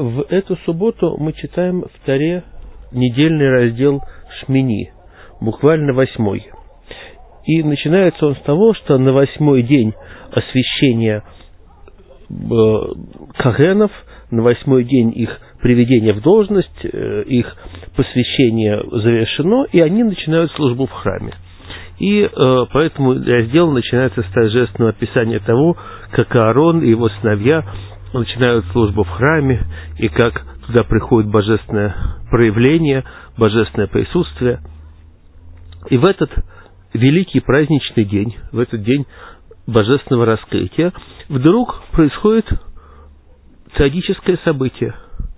в эту субботу мы читаем в Торе недельный раздел Шмини, буквально 8. И начинается он с того, что на 8-й день освящения кагенов, на 8-й день их приведения в должность, их посвящение завершено, и они начинают службу в храме. И поэтому раздел начинается с торжественного описания того, как Аарон и его сыновья начинают службу в храме, и как туда приходит божественное проявление, божественное присутствие. И в этот великий праздничный день, в этот день божественного раскрытия, вдруг происходит трагическое событие.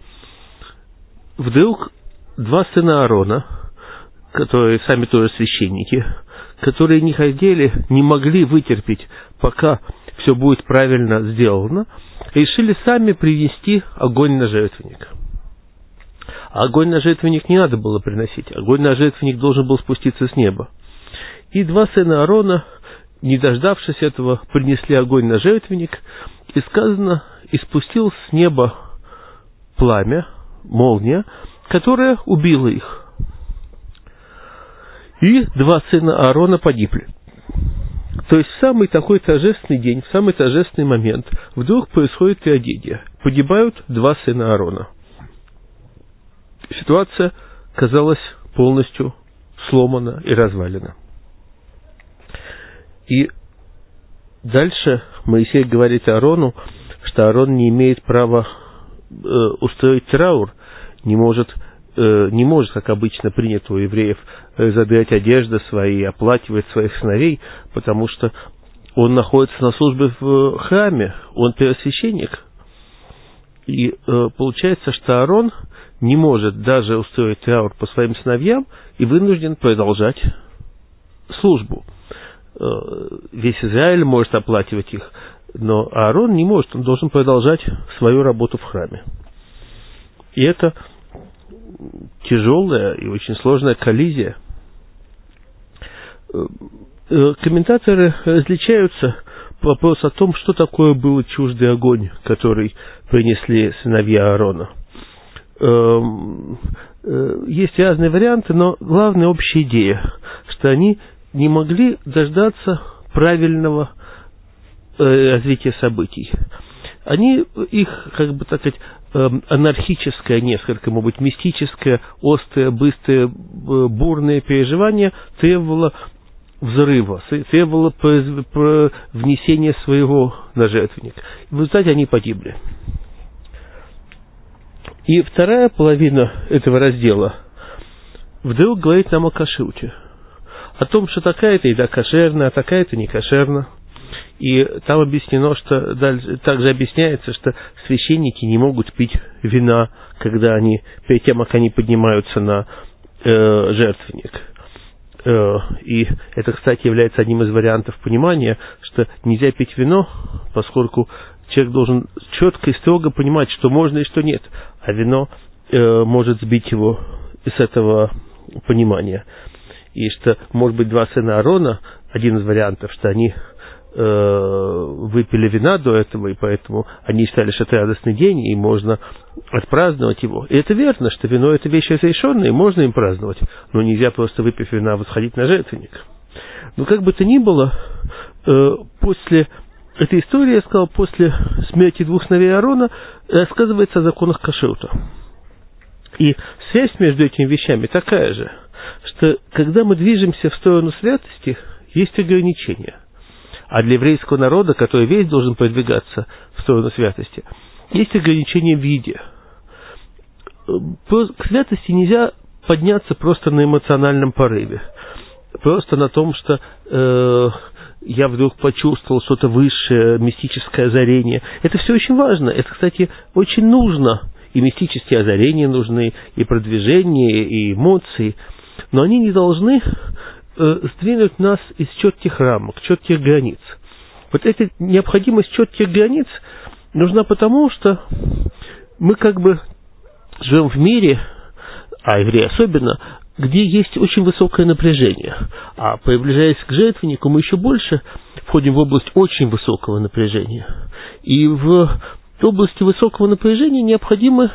Вдруг два сына Аарона, которые сами тоже священники, которые не хотели, не могли вытерпеть, пока все будет правильно сделано, решили сами принести огонь на жертвенник. А огонь на жертвенник не надо было приносить, огонь на жертвенник должен был спуститься с неба. И два сына Аарона, не дождавшись этого, принесли огонь на жертвенник, и сказано, и спустилось с неба пламя, молния, которая убила их. И два сына Аарона погибли. То есть в самый такой торжественный день, в самый торжественный момент вдруг происходит трагедия. Погибают два сына Аарона. Ситуация казалась полностью сломана и развалена. И дальше Моисей говорит Аарону, что Аарон не имеет права устроить траур, не может, как обычно принято у евреев, задирать одежды свои, оплакивать своих сыновей, потому что он находится на службе в храме, он первосвященник. И получается, что Аарон не может даже устроить траур по своим сыновьям и вынужден продолжать службу. Весь Израиль может оплакивать их, но Аарон не может, он должен продолжать свою работу в храме. И это тяжелая и очень сложная коллизия. Комментаторы различаются по вопросу о том, что такое был чуждый огонь, который принесли сыновья Аарона. Есть разные варианты, но главная общая идея, что они не могли дождаться правильного развития событий. Они, их, как бы так сказать, анархическое, несколько, может быть, мистическое, острое, быстрое, бурное переживание требовало взрыва, требовало внесения своего на жертвенник. В результате они погибли. И вторая половина этого раздела вдруг говорит нам о кашруте. О том, что такая-то еда кошерна, а такая-то не кошерна. И там объяснено, что также объясняется, что священники не могут пить вина, когда они, перед тем, как они поднимаются на жертвенник. И это, кстати, является одним из вариантов понимания, что нельзя пить вино, поскольку человек должен четко и строго понимать, что можно и что нет, а вино может сбить его из этого понимания. И что, может быть, два сына Аарона, один из вариантов, что они выпили вина до этого, и поэтому они считали, что это радостный день, и можно отпраздновать его. И это верно, что вино – это вещь разрешенная, и можно им праздновать, но нельзя просто, выпив вина, восходить на жертвенник. Но как бы то ни было, после этой истории, я сказал, после смерти двух сыновей Аарона, рассказывается о законах кашрута. И связь между этими вещами такая же, что когда мы движемся в сторону святости, есть ограничения. А для еврейского народа, который весь должен продвигаться в сторону святости, есть ограничения в еде. К святости нельзя подняться просто на эмоциональном порыве. Просто на том, что я вдруг почувствовал что-то высшее, мистическое озарение. Это все очень важно. Это, кстати, очень нужно. И мистические озарения нужны, и продвижение, и эмоции. Но они не должны сдвинуть нас из четких рамок, четких границ. Вот эта необходимость четких границ нужна потому, что мы как бы живем в мире, а евреи особенно, где есть очень высокое напряжение. А приближаясь к жертвеннику, мы еще больше входим в область очень высокого напряжения. И в В области высокого напряжения необходимы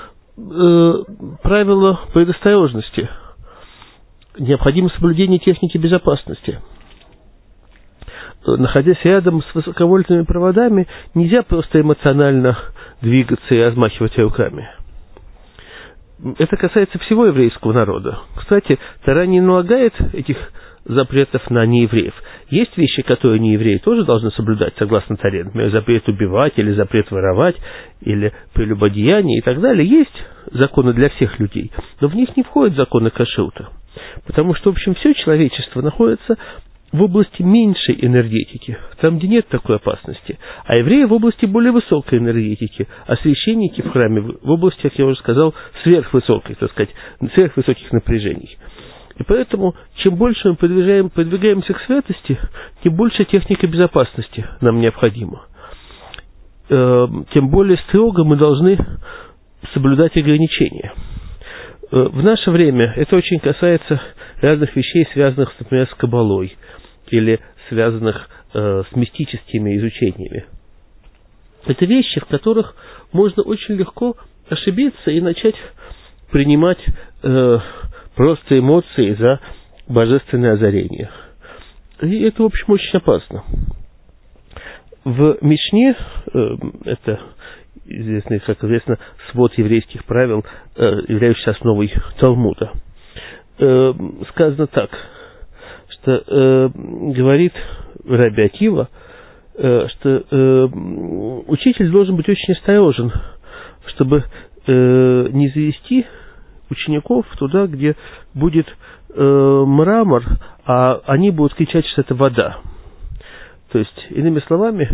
правила предосторожности, необходимо соблюдение техники безопасности. Находясь рядом с высоковольтными проводами, нельзя просто эмоционально двигаться и размахивать руками. Это касается всего еврейского народа. Кстати, Тора не налагает этих запретов на неевреев. Есть вещи, которые неевреи тоже должны соблюдать, согласно Торе. Например, запрет убивать, или запрет воровать, или прелюбодеяние и так далее. Есть законы для всех людей, но в них не входят законы кашрута. Потому что, в общем, все человечество находится в области меньшей энергетики, там, где нет такой опасности, а евреи в области более высокой энергетики, а священники в храме в области, как я уже сказал, сверхвысокой, так сказать, сверхвысоких напряжений. И поэтому, чем больше мы продвигаемся к святости, тем больше техника безопасности нам необходима. Тем более строго мы должны соблюдать ограничения. В наше время это очень касается разных вещей, связанных, например, с кабалой или связанных с мистическими изучениями. Это вещи, в которых можно очень легко ошибиться и начать принимать просто эмоции за божественное озарение. И это, в общем, очень опасно. В Мишне, это известный, как известно, свод еврейских правил, являющийся основой Талмуда, сказано так, что говорит Раби Акива, что учитель должен быть очень осторожен, чтобы не завести учеников туда, где будет мрамор, а они будут кричать, что это вода. То есть, иными словами,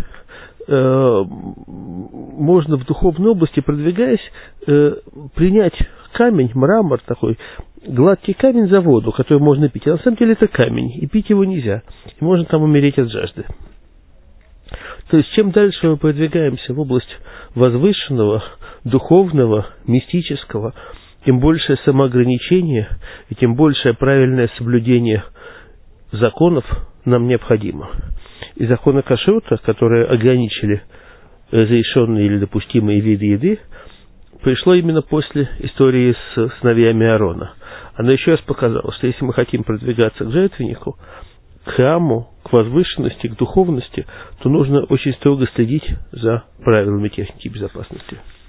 можно в духовной области, продвигаясь, принять камень, мрамор такой, гладкий камень за воду, который можно пить. А на самом деле это камень, и пить его нельзя. И можно там умереть от жажды. То есть, чем дальше мы продвигаемся в область возвышенного, духовного, мистического, тем большее самоограничение и тем большее правильное соблюдение законов нам необходимо. И законы кашрута, которые ограничили разрешенные или допустимые виды еды, пришло именно после истории с сыновьями Аарона. Оно еще раз показало, что если мы хотим продвигаться к жертвеннику, к храму, к возвышенности, к духовности, то нужно очень строго следить за правилами техники безопасности.